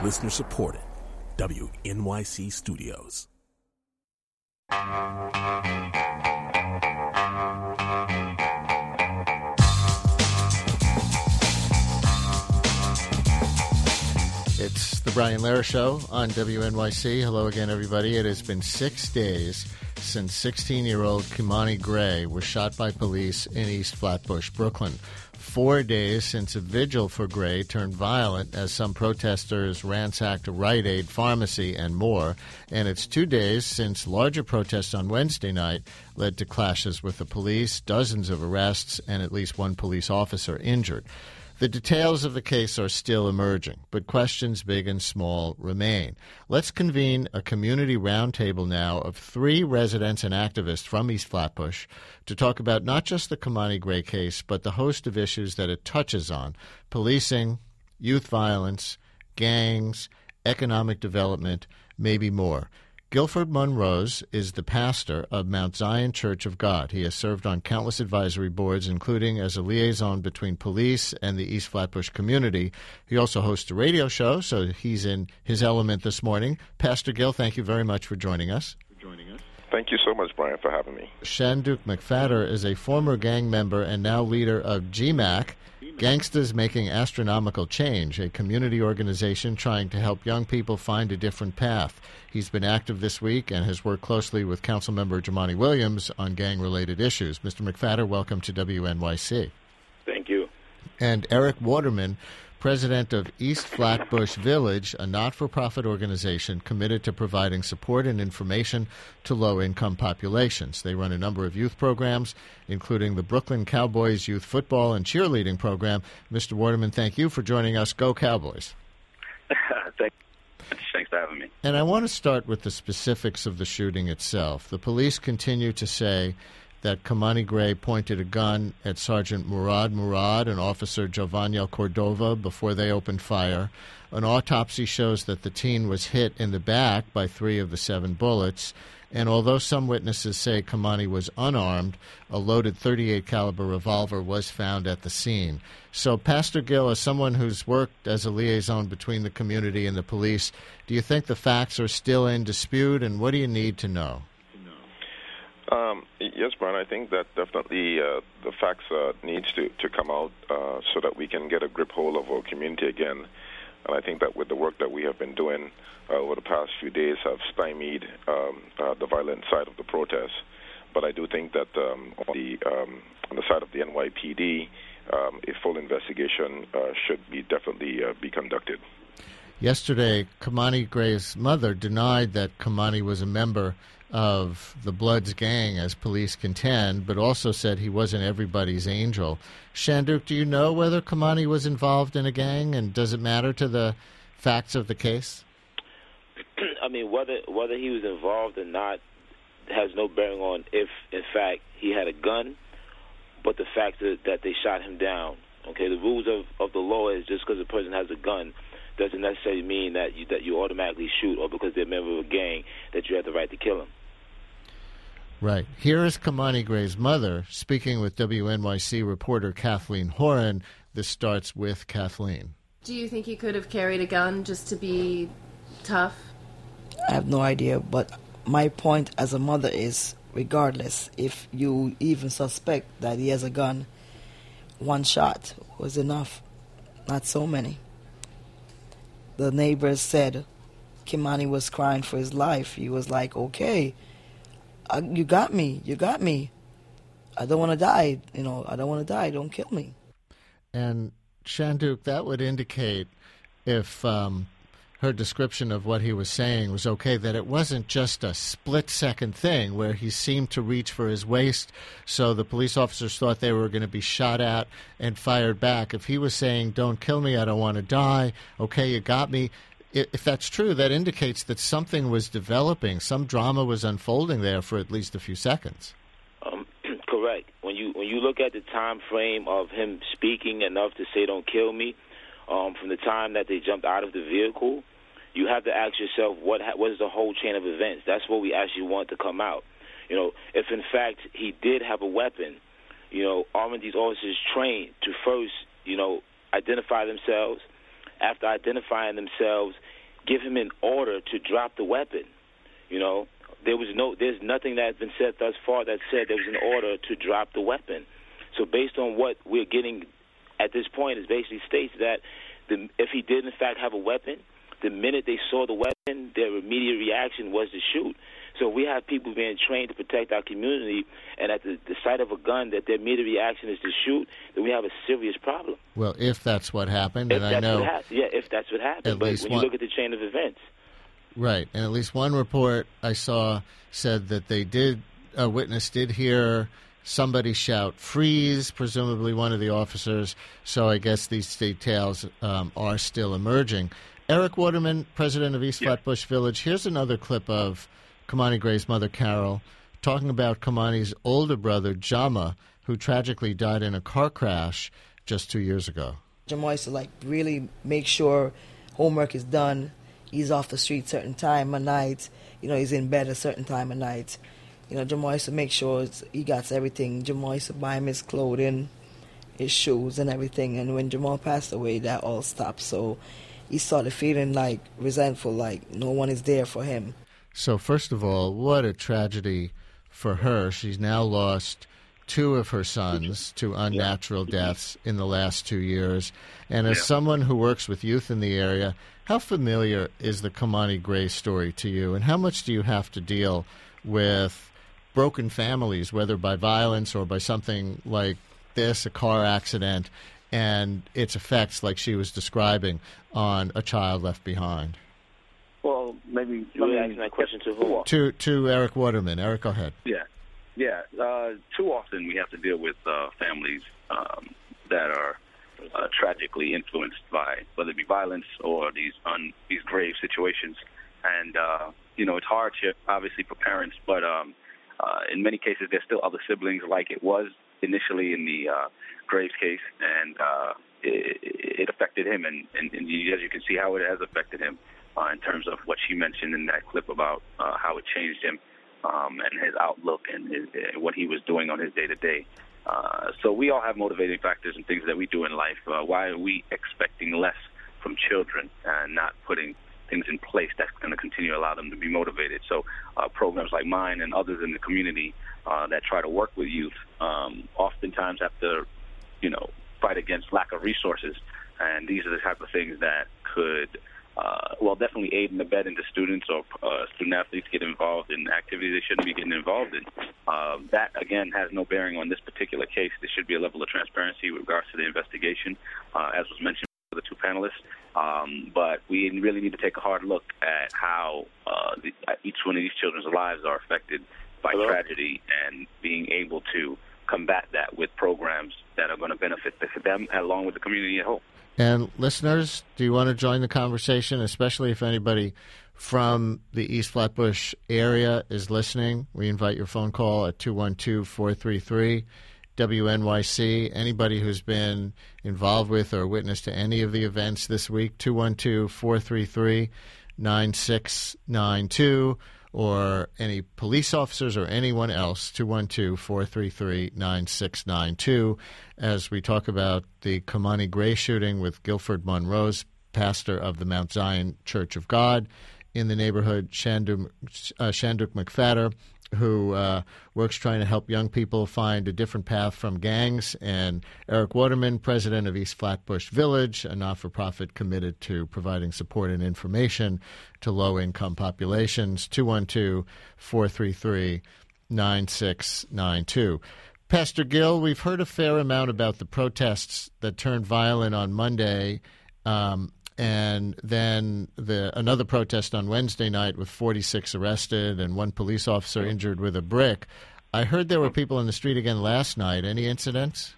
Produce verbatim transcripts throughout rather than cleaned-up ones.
Listener supported. W N Y C Studios. It's the Brian Lehrer Show on W N Y C. Hello again, everybody. It has been six days since sixteen-year-old Kimani Gray was shot by police in East Flatbush, Brooklyn. Four days since a vigil for Gray turned violent as some protesters ransacked a Rite Aid pharmacy and more. And it's two days since larger protests on Wednesday night led to clashes with the police, dozens of arrests, and at least one police officer injured. The details of the case are still emerging, but questions big and small remain. Let's convene a community roundtable now of three residents and activists from East Flatbush to talk about not just the Kimani Gray case, but the host of issues that it touches on: policing, youth violence, gangs, economic development, maybe more. Guilford Monrose is the pastor of Mount Zion Church of God. He has served on countless advisory boards, including as a liaison between police and the East Flatbush community. He also hosts a radio show, so he's in his element this morning. Pastor Gil, thank you very much for joining us. Thank you so much, Brian, for having me. Shanduk McFadder is a former gang member and now leader of G MAC, Gangsters Making Astronomical Change, a community organization trying to help young people find a different path. He's been active this week and has worked closely with Councilmember Jumaane Williams on gang-related issues. Mister McFadder, welcome to W N Y C. Thank you. And Eric Waterman, president of East Flatbush Village, a not-for-profit organization committed to providing support and information to low-income populations. They run a number of youth programs, including the Brooklyn Cowboys youth football and cheerleading program. Mister Waterman, thank you for joining us. Go Cowboys. Thank Thanks for having me. And I want to start with the specifics of the shooting itself. The police continue to say that Kimani Gray pointed a gun at Sergeant Murad Murad and Officer Jovaniel Cordova before they opened fire. An autopsy shows that the teen was hit in the back by three of the seven bullets. And although some witnesses say Kimani was unarmed, a loaded thirty-eight caliber revolver was found at the scene. So, Pastor Gil, as someone who's worked as a liaison between the community and the police, do you think the facts are still in dispute, and what do you need to know? Um, yes, Brian, I think that definitely uh, the facts uh, needs to, to come out uh, so that we can get a grip hold of our community again. And I think that with the work that we have been doing uh, over the past few days have stymied um, uh, the violent side of the protest. But I do think that um, on, the, um, on the side of the N Y P D, um, a full investigation uh, should be definitely uh, be conducted. Yesterday, Kimani Gray's mother denied that Kimani was a member of the Bloods gang, as police contend, but also said he wasn't everybody's angel. Shanduk, do you know whether Kimani was involved in a gang, and does it matter to the facts of the case? I mean, whether whether he was involved or not has no bearing on if, in fact, he had a gun, but the fact that, that they shot him down. Okay, the rules of, of the law is just because a person has a gun doesn't necessarily mean that you, that you automatically shoot, or because they're a member of a gang that you have the right to kill him. Right. Here is Kimani Gray's mother speaking with W N Y C reporter Kathleen Horan. This starts with Kathleen. Do you think he could have carried a gun just to be tough? I have no idea, but my point as a mother is, regardless, if you even suspect that he has a gun, one shot was enough, not so many. The neighbors said Kimani was crying for his life. He was like, okay, uh, you got me, you got me. I don't want to die, you know, I don't want to die, don't kill me. And Shanduk, that would indicate, if um, her description of what he was saying was okay, that it wasn't just a split-second thing where he seemed to reach for his waist, so the police officers thought they were going to be shot at and fired back. If he was saying, don't kill me, I don't want to die, okay, you got me, if that's true, that indicates that something was developing, some drama was unfolding there for at least a few seconds. Um, correct. When you when you look at the time frame of him speaking enough to say don't kill me, um, from the time that they jumped out of the vehicle, you have to ask yourself, what ha- what is the whole chain of events? That's what we actually want to come out. You know, if in fact he did have a weapon, you know, aren't these officers trained to first, you know, identify themselves? After identifying themselves, give him an order to drop the weapon. You know, there was no, there's nothing that's been said thus far that said there was an order to drop the weapon. So based on what we're getting at this point, it basically states that the, if he did in fact have a weapon, the minute they saw the weapon, their immediate reaction was to shoot. So we have people being trained to protect our community, and at the, the sight of a gun, that their immediate reaction is to shoot, then we have a serious problem. Well, if that's what happened, if and that's I know... What happened, yeah, if that's what happened. But when you one, look at the chain of events... Right, and at least one report I saw said that they did, a witness did hear somebody shout, freeze, presumably one of the officers, so I guess these details um, are still emerging. Eric Waterman, president of East yeah. Flatbush Village, here's another clip of Kamani Gray's mother, Carol, talking about Kamani's older brother, Jama, who tragically died in a car crash just two years ago. Jama used to, like, really make sure homework is done. He's off the street certain time of night. You know, he's in bed a certain time of night. You know, Jamal used to make sure it's, he got everything. Jamal used to buy him his clothing, his shoes, and everything. And when Jamal passed away, that all stopped. So he started feeling, like, resentful, like no one is there for him. So, first of all, what a tragedy for her. She's now lost two of her sons to unnatural deaths in the last two years. And as yeah. someone who works with youth in the area, how familiar is the Kamani Gray story to you? And how much do you have to deal with broken families, whether by violence or by something like this, a car accident, and its effects, like she was describing, on a child left behind? Well, maybe... You were asking that question to who? To, to Eric Waterman. Eric, go ahead. Yeah. Yeah. Uh, too often we have to deal with uh, families um, that are uh, tragically influenced by, whether it be violence or these un, these grave situations. And, uh, you know, it's hardship, obviously, for parents, but um, uh, in many cases there's still other siblings like it was initially in the uh, Graves case, and uh, it, it affected him. And, and, and as you can see how it has affected him uh, in terms of what she mentioned in that clip about uh, how it changed him. Um, and his outlook and his, uh, what he was doing on his day-to-day. Uh, so we all have motivating factors and things that we do in life. Uh, why are we expecting less from children and not putting things in place that's going to continue to allow them to be motivated? So uh, programs like mine and others in the community uh, that try to work with youth um, oftentimes have to, you know, fight against lack of resources. And these are the type of things that could Uh, well, definitely aid and abet into students or uh, student-athletes get involved in activities they shouldn't be getting involved in. Uh, that, again, has no bearing on this particular case. There should be a level of transparency with regards to the investigation, uh, as was mentioned by the two panelists. Um, but we really need to take a hard look at how uh, the, each one of these children's lives are affected by Hello? tragedy and being able to combat that with programs that are going to benefit them along with the community at whole. And listeners, do you want to join the conversation, especially if anybody from the East Flatbush area is listening? We invite your phone call at two one two, four three three, W N Y C. Anybody who's been involved with or witness to any of the events this week, two one two, four three three, nine six nine two. Or any police officers or anyone else, two one two, four three three, nine six nine two, as we talk about the Kamani Gray shooting with Guilford Monroe's pastor of the Mount Zion Church of God in the neighborhood, Shanduk, uh, Shanduk McFadder, who uh, works trying to help young people find a different path from gangs, and Eric Waterman, president of East Flatbush Village, a not-for-profit committed to providing support and information to low-income populations, two one two, four three three, nine six nine two. Pastor Gill, we've heard a fair amount about the protests that turned violent on Monday, um, and then the another protest on Wednesday night with forty-six arrested and one police officer injured with a brick. I heard there were people in the street again last night. Any incidents?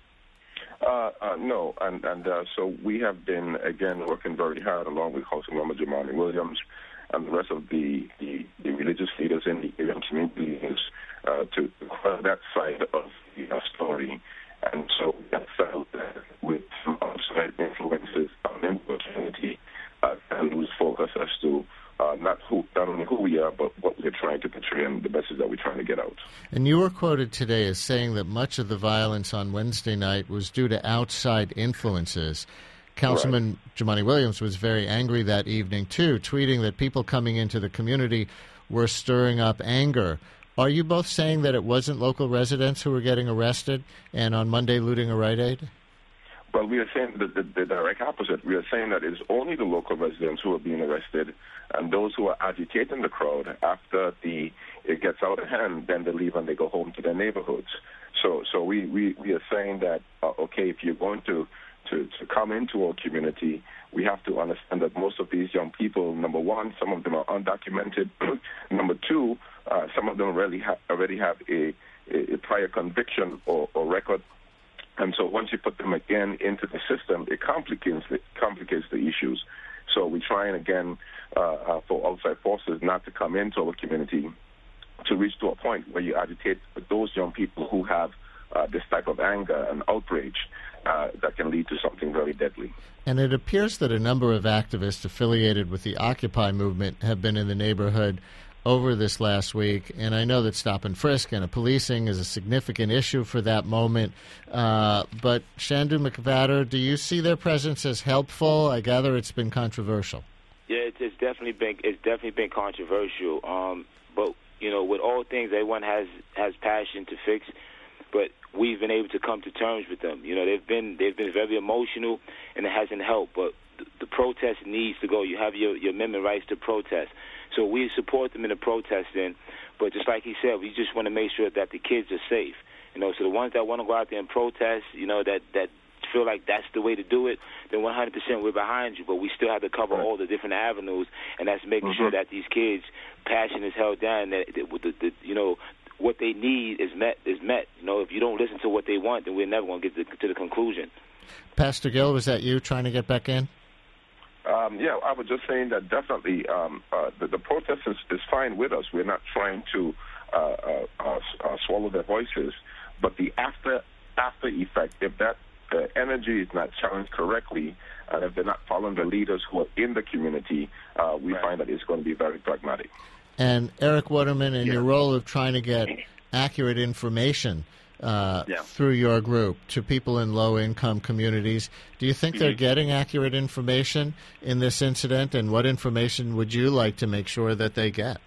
Uh, uh, no, and, and uh, so we have been, again, working very hard along with Councilmember Jamani Williams and the rest of the, the, the religious leaders in the area and community leaders uh, to quell that side of the uh, story. And so we have felt that with some outside influences on the community, uh, and lose focus as to uh, not who, not only who we are, but what we're trying to portray and the message that we're trying to get out. And you were quoted today as saying that much of the violence on Wednesday night was due to outside influences. Councilman right. Jumaane Williams was very angry that evening, too, tweeting that people coming into the community were stirring up anger. Are you both saying that it wasn't local residents who were getting arrested and on Monday looting a Rite Aid? Well, we are saying the, the, the direct opposite. We are saying that it's only the local residents who are being arrested, and those who are agitating the crowd after the it gets out of hand, then they leave and they go home to their neighborhoods. So, so we, we, we are saying that uh, okay, if you're going to, to to come into our community, we have to understand that most of these young people, number one, some of them are undocumented. Number two, uh, some of them already have already have a, a, a prior conviction or, or record. And so once you put them again into the system, it complicates the, complicates the issues. So we're trying again uh, uh, for outside forces not to come into our community to reach to a point where you agitate those young people who have uh, this type of anger and outrage uh, that can lead to something very deadly. And it appears that a number of activists affiliated with the Occupy movement have been in the neighborhood over this last week, and I know that stop and frisk and policing is a significant issue for that moment. Uh, but Shandu McVatter, do you see their presence as helpful? I gather it's been controversial. Yeah, it's, it's definitely been it's definitely been controversial. Um, but you know, with all things, everyone has has passion to fix. But we've been able to come to terms with them. You know, they've been they've been very emotional, and it hasn't helped. But the, the protest needs to go. You have your your amendment rights to protest. So we support them in the protesting, but just like he said, we just want to make sure that the kids are safe. You know, so the ones that want to go out there and protest, you know, that, that feel like that's the way to do it, then one hundred percent we're behind you. But we still have to cover all the different avenues, and that's making mm-hmm. sure that these kids' passion is held down, that, that the, the, you know, what they need is met. Is met. You know, if you don't listen to what they want, then we're never going to get to, to the conclusion. Pastor Gill, was that you trying to get back in? Um, yeah, I was just saying that definitely um, uh, the, the protest is, is fine with us. We're not trying to uh, uh, uh, uh, swallow their voices, but the after after effect, if that uh, energy is not challenged correctly, and if they're not following the leaders who are in the community, uh, we right. find that it's going to be very pragmatic. And Eric Waterman, in yeah. your role of trying to get accurate information Uh, yeah. through your group to people in low-income communities. Do you think mm-hmm. they're getting accurate information in this incident, and what information would you like to make sure that they get?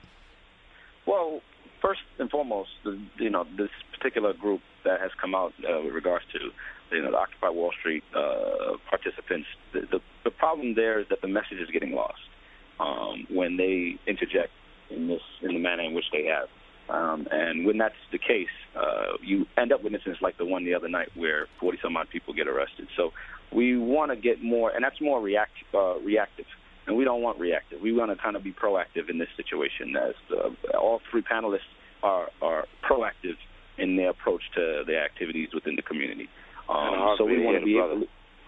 Well, first and foremost, the, you know, this particular group that has come out uh, with regards to, you know, the Occupy Wall Street uh, participants, the, the, the problem there is that the message is getting lost um, when they interject in this in the manner in which they have. Um, and when that's the case, uh, you end up with incidents like the one the other night where forty-some-odd people get arrested. So we want to get more, and that's more react, uh, reactive, and we don't want reactive. We want to kind of be proactive in this situation, as the, all three panelists are, are proactive in their approach to their activities within the community. Um, so we want to be able to,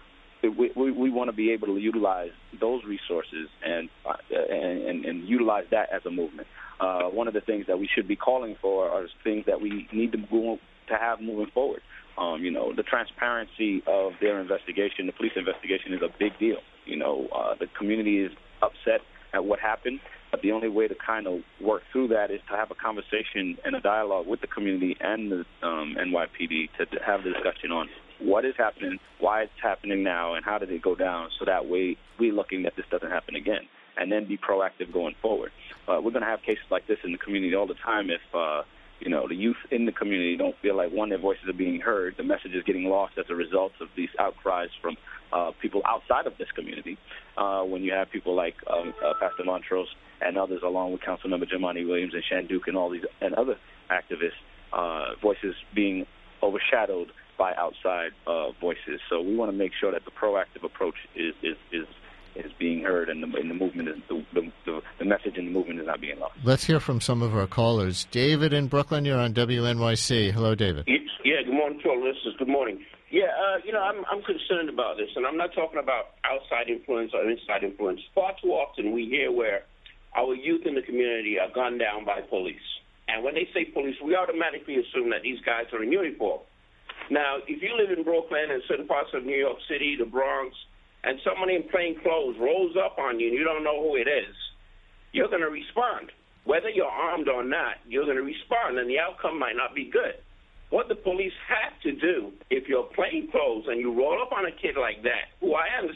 we, we, we want to be able to utilize those resources and, uh, and, and, and utilize that as a movement. Uh, one of the things that we should be calling for are things that we need to go, to have moving forward. Um, you know, the transparency of their investigation, the police investigation, is a big deal. You know, uh, the community is upset at what happened, but the only way to kind of work through that is to have a conversation and a dialogue with the community and the um, N Y P D to, to have the discussion on what is happening, why it's happening now, and how did it go down, so that way we're looking that this doesn't happen again, and then be proactive going forward. Uh, we're going to have cases like this in the community all the time if, uh, you know, the youth in the community don't feel like, one, their voices are being heard, the message is getting lost as a result of these outcries from uh, people outside of this community. Uh, when you have people like um, uh, Pastor Montrose and others, along with Councilmember Jumaane Williams and Shanduke and all these and other activists, uh, voices being overshadowed by outside uh, voices. So we want to make sure that the proactive approach is is, is is being heard, and the, and the movement is the, the, the message in the movement is not being lost. Let's hear from some of our callers. David in Brooklyn, you're on W N Y C. Hello, David. Yeah, good morning to all listeners. Good morning. Yeah, uh, you know, I'm I'm concerned about this, and I'm not talking about outside influence or inside influence. Far too often we hear where our youth in the community are gunned down by police. And when they say police, we automatically assume that these guys are in uniform. Now, if you live in Brooklyn and certain parts of New York City, the Bronx, and someone in plain clothes rolls up on you and you don't know who it is, you're going to respond. Whether you're armed or not, you're going to respond, and the outcome might not be good. What the police have to do, if you're plain clothes and you roll up on a kid like that, who I understand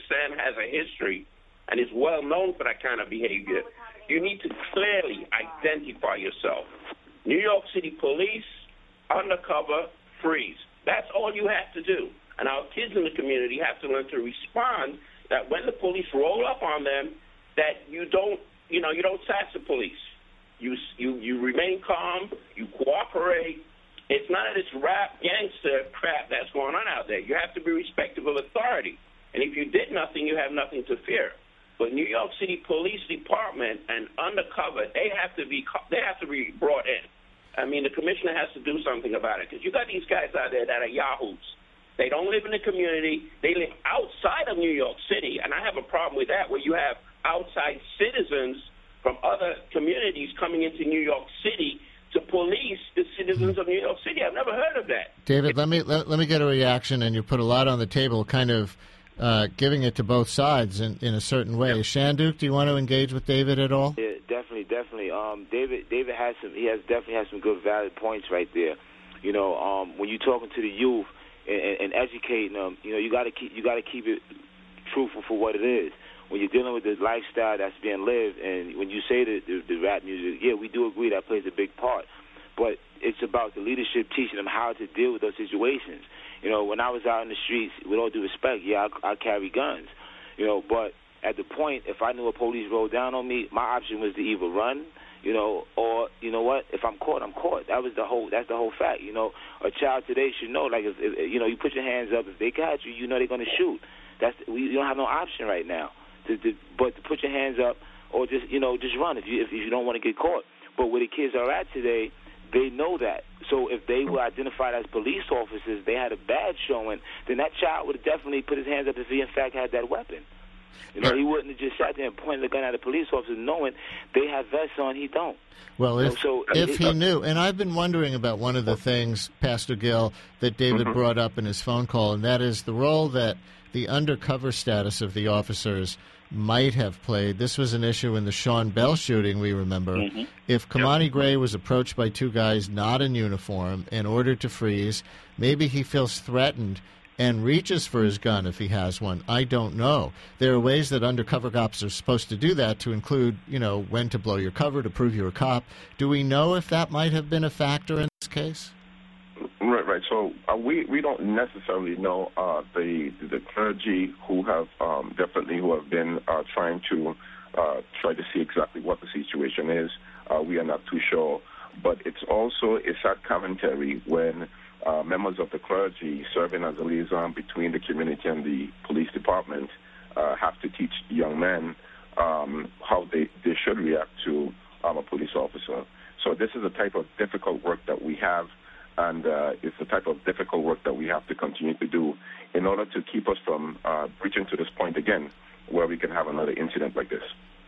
has a history and is well known for that kind of behavior, you need to clearly identify yourself. New York City Police, undercover, freeze. That's all you have to do. And our kids in the community have to learn to respond that when the police roll up on them, that you don't, you know, you don't sass the police. You, you, you remain calm, you cooperate. It's none of this rap gangster crap that's going on out there. You have to be respectful of authority. And if you did nothing, you have nothing to fear. But New York City Police Department and undercover, they have to be they have to be brought in. I mean, the commissioner has to do something about it because you got these guys out there that are yahoos. They don't live in the community. They live outside of New York City, and I have a problem with that where you have outside citizens from other communities coming into New York City to police the citizens of New York City. I've never heard of that. David, let me let, let me get a reaction, and you put a lot on the table, kind of uh, giving it to both sides in, in a certain way. Yep. Shanduk, do you want to engage with David at all? Yeah, definitely, definitely. Um, David, David has some. He has definitely has some good, valid points right there. You know, um, when you're talking to the youth and, and, and educating them, you know, you got to keep you got to keep it truthful for what it is. When you're dealing with the lifestyle that's being lived, and when you say the, the, the rap music, yeah, we do agree that plays a big part. But it's about the leadership teaching them how to deal with those situations. You know, when I was out in the streets, with all due respect, yeah, I, I carry guns. You know, but at the point, if I knew a police rolled down on me, my option was to either run, you know, or, you know what, if I'm caught, I'm caught. That was the whole, that's the whole fact. You know, a child today should know, like, if, if, you know, you put your hands up, if they catch you, you know they're going to shoot. That's, we, you don't have no option right now. To, to, but to put your hands up or just, you know, just run if you if you don't want to get caught. But where the kids are at today, they know that. So if they were identified as police officers, they had a badge showing, then that child would have definitely put his hands up if he, in fact, had that weapon. You know, he wouldn't have just sat there and pointed the gun at a police officer knowing they have vests on, he don't. Well, if, you know, so, if it, he uh, knew, and I've been wondering about one of the things, Pastor Gill, that David Mm-hmm. brought up in his phone call, and that is the role that the undercover status of the officers might have played. This was an issue in the Sean Bell shooting, we remember. Mm-hmm. If Kamani Gray was approached by two guys not in uniform and ordered to freeze, maybe he feels threatened and reaches for his gun if he has one. I don't know. There are ways that undercover cops are supposed to do that, to include, you know, when to blow your cover, to prove you're a cop. Do we know if that might have been a factor in this case? Right, right. So uh, we we don't necessarily know uh, the the clergy who have um, definitely who have been uh, trying to uh, try to see exactly what the situation is. Uh, we are not too sure, but it's also a sad commentary when uh, members of the clergy serving as a liaison between the community and the police department uh, have to teach young men um, how they, they should react to um, a police officer. So this is a type of difficult work that we have. And uh, it's the type of difficult work that we have to continue to do in order to keep us from uh, reaching to this point again where we can have another incident like this.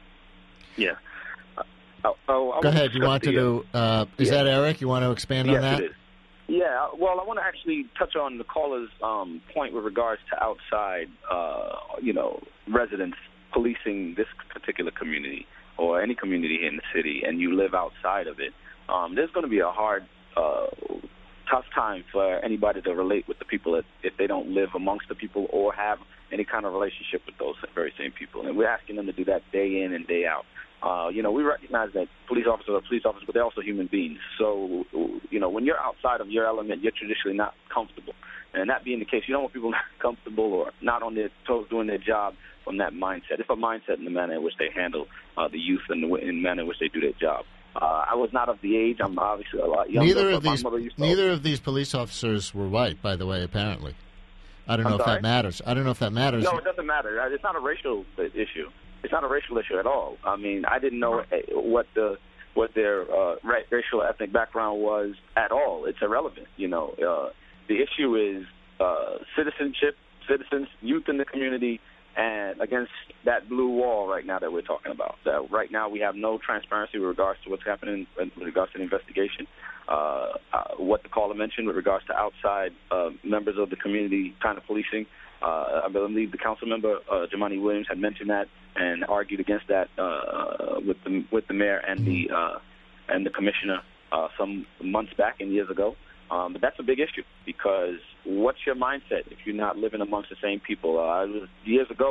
Yeah. Uh, oh, I Go ahead. You wanted to, uh, is yeah. that Eric? You want to expand yes, on that? It is. Yeah, well, I want to actually touch on the caller's um, point with regards to outside, uh, you know, residents policing this particular community or any community here in the city, and you live outside of it. Um, there's going to be a hard uh, tough time for anybody to relate with the people if, if they don't live amongst the people or have any kind of relationship with those very same people. And we're asking them to do that day in and day out. Uh, you know, we recognize that police officers are police officers, but they're also human beings. So, you know, when you're outside of your element, you're traditionally not comfortable. And that being the case, you don't want people not comfortable or not on their toes doing their job from that mindset. It's a mindset in the manner in which they handle uh, the youth and the, in the manner in which they do their job. Uh, I was not of the age. I'm obviously a lot younger. Neither of but these, my mother used to neither of these police officers were white, by the way. Apparently, I don't I'm know if sorry? that matters. I don't know if that matters. No, it doesn't matter. It's not a racial issue. It's not a racial issue at all. I mean, I didn't know what the what their uh, racial ethnic background was at all. It's irrelevant. You know, uh, the issue is uh, citizenship, citizens, youth in the community, and against that blue wall right now that we're talking about. That right now we have no transparency with regards to what's happening with regards to the investigation. Uh, uh, what the caller mentioned with regards to outside uh, members of the community kind of policing. Uh, I believe the council member, uh, Jumaane Williams, had mentioned that and argued against that uh, with the with the mayor and the uh, and the commissioner uh, some months back and years ago. Um, but that's a big issue because what's your mindset if you're not living amongst the same people? Uh, it was years ago,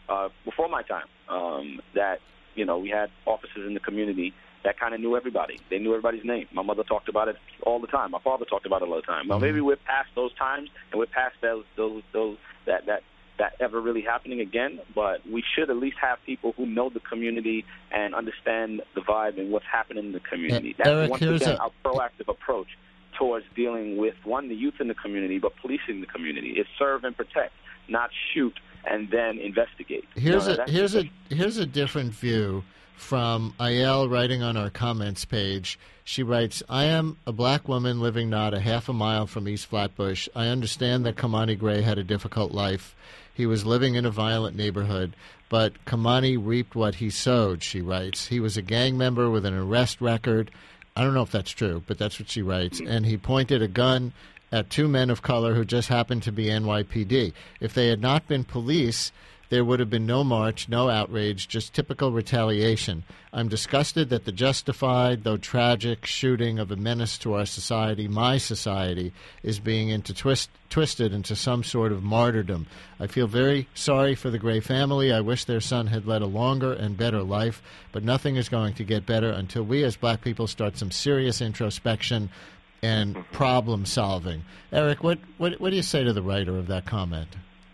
uh, before my time, um, that, you know, we had officers in the community that kind of knew everybody. They knew everybody's name. My mother talked about it all the time. My father talked about it all the time. Now, Mm-hmm. maybe we're past those times, and we're past those, those, those that, that, that ever really happening again, but we should at least have people who know the community and understand the vibe and what's happening in the community. Uh, That's, Eric, once here's again, a- our proactive approach towards dealing with, one, the youth in the community, but policing the community. It's serve and protect, not shoot and then investigate. Here's You know, a here's a here's a different view from Ayel writing on our comments page. She writes, I am a black woman living not a half a mile from East Flatbush. I understand that Kamani Gray had a difficult life. He was living in a violent neighborhood, but Kamani reaped what he sowed, she writes. He was a gang member with an arrest record. I don't know if that's true, but that's what she writes. And he pointed a gun at two men of color who just happened to be N Y P D. If they had not been police, there would have been no march, no outrage, just typical retaliation. I'm disgusted that the justified, though tragic, shooting of a menace to our society, my society, is being into twist, twisted into some sort of martyrdom. I feel very sorry for the Gray family. I wish their son had led a longer and better life, but nothing is going to get better until we as black people start some serious introspection and problem solving. Eric, what, what, what do you say to the writer of that comment?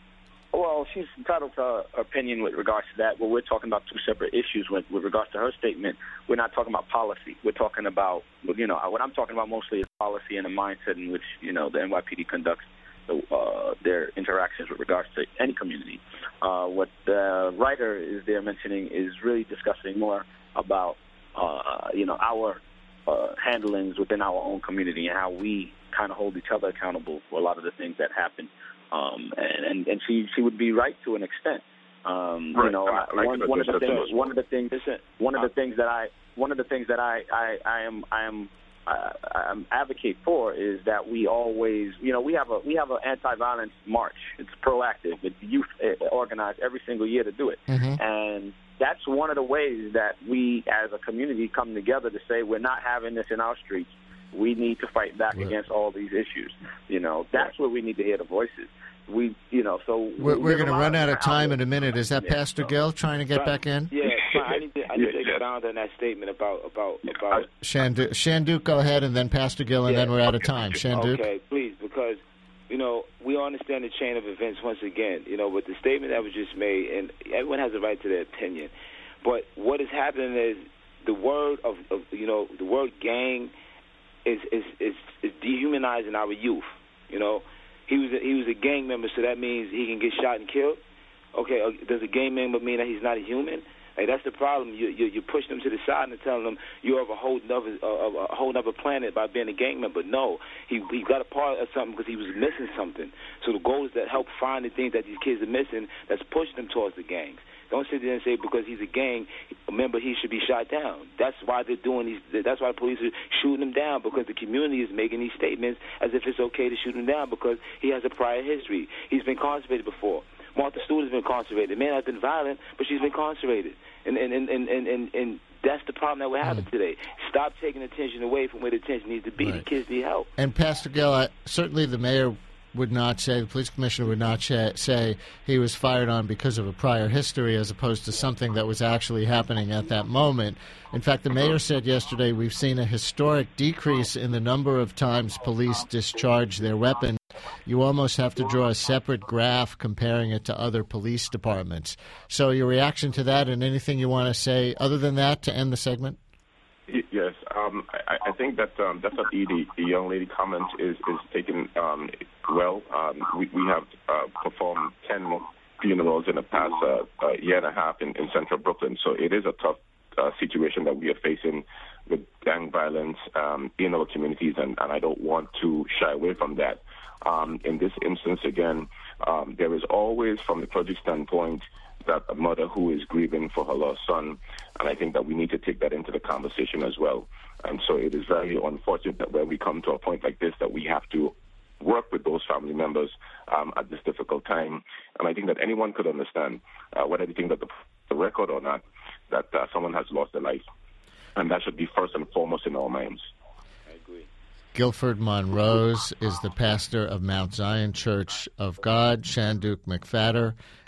Well, she's entitled to her opinion with regards to that. Well, we're talking about two separate issues. With, with regards to her statement, we're not talking about policy. We're talking about, you know, what I'm talking about mostly is policy and the mindset in which, you know, the N Y P D conducts the, uh, their interactions with regards to any community. Uh, what the writer is there mentioning is really discussing more about, uh, you know, our uh, handlings within our own community and how we kind of hold each other accountable for a lot of the things that happen. Um, and, and, and she, she would be right to an extent. Um, Right. You know, I, I like one, that one of the that's things, also- one of the things, one of the things that I, one of the things that I, I, I am, I am, I, I'm advocate for is that we always, you know, we have a, we have an anti-violence march. It's proactive. It's youth organized every single year to do it, Mm-hmm. and that's one of the ways that we, as a community, come together to say we're not having this in our streets. We need to fight back Right. against all these issues. You know, that's where we need to hear the voices. We, you know, so We're, we're there's going to a lot run out of time in outlets. a minute. Is that Yeah, Pastor so- Gill trying to get Right. back in? Yeah, I need to, I need to Yeah, yeah. expound on that statement about about about. Shandu, Shandu, go ahead, and then Pastor Gill, and Yeah. then we're out of time. Shandu. Okay, please, because you know we understand the chain of events once again. You know, with the statement that was just made, and everyone has a right to their opinion. But what is happening is the word of, of you know the word gang is is, is is dehumanizing our youth. You know, he was a, he was a gang member, so that means he can get shot and killed. Okay, uh, does a gang member mean that he's not a human? Like, that's the problem. You you, you push them to the side and telling them you're of a whole other uh, a whole other planet by being a gang member. No, he he got a part of something because he was missing something. So the goal is to help find the things that these kids are missing that's pushing them towards the gangs. Don't sit there and say because he's a gang member he should be shot down. That's why they're doing these. That's why the police are shooting him down, because the community is making these statements as if it's okay to shoot him down because he has a prior history. He's been incarcerated before. Martha Stewart has been incarcerated. The man has been violent, but she's been incarcerated. And and, and, and, and, and that's the problem that we're having mm. today. Stop taking attention away from where the attention needs to be. Right. The kids need help. And Pastor Gill, I, certainly the mayor would not say, the police commissioner would not sh- say he was fired on because of a prior history as opposed to something that was actually happening at that moment. In fact, the mayor said yesterday we've seen a historic decrease in the number of times police discharge their weapons. You almost have to draw a separate graph comparing it to other police departments. So your reaction to that and anything you want to say other than that to end the segment? Yes, um, I, I think that um, definitely the, the young lady comment is, is taken um, well. Um, we, we have uh, performed ten funerals in the past uh, uh, year and a half in, in central Brooklyn, so it is a tough uh, situation that we are facing with gang violence um, in our communities, and, and I don't want to shy away from that. Um, in this instance, again, um, there is always, from the project standpoint, that a mother who is grieving for her lost son, and I think that we need to take that into the conversation as well. And so it is very unfortunate that when we come to a point like this that we have to work with those family members um, at this difficult time. And I think that anyone could understand, uh, whether they think that the, the record or not, that uh, someone has lost their life. And that should be first and foremost in our minds. I agree. Guilford Monrose is the pastor of Mount Zion Church of God. Shandu McFadder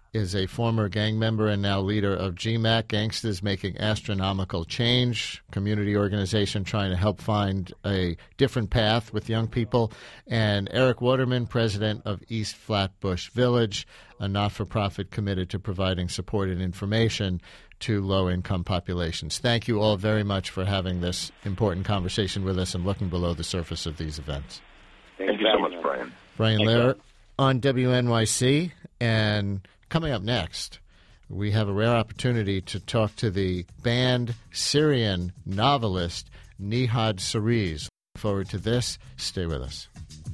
is a former gang member and now leader of G M A C, Gangsters Making Astronomical Change, community organization trying to help find a different path with young people. And Eric Waterman, president of East Flatbush Village, a not-for-profit committed to providing support and information to low-income populations. Thank you all very much for having this important conversation with us and looking below the surface of these events. Thank, Thank you so much, Brian. Brian Lehrer on W N Y C. And coming up next, we have a rare opportunity to talk to the banned Syrian novelist Nihad Cerise. Looking forward to this. Stay with us.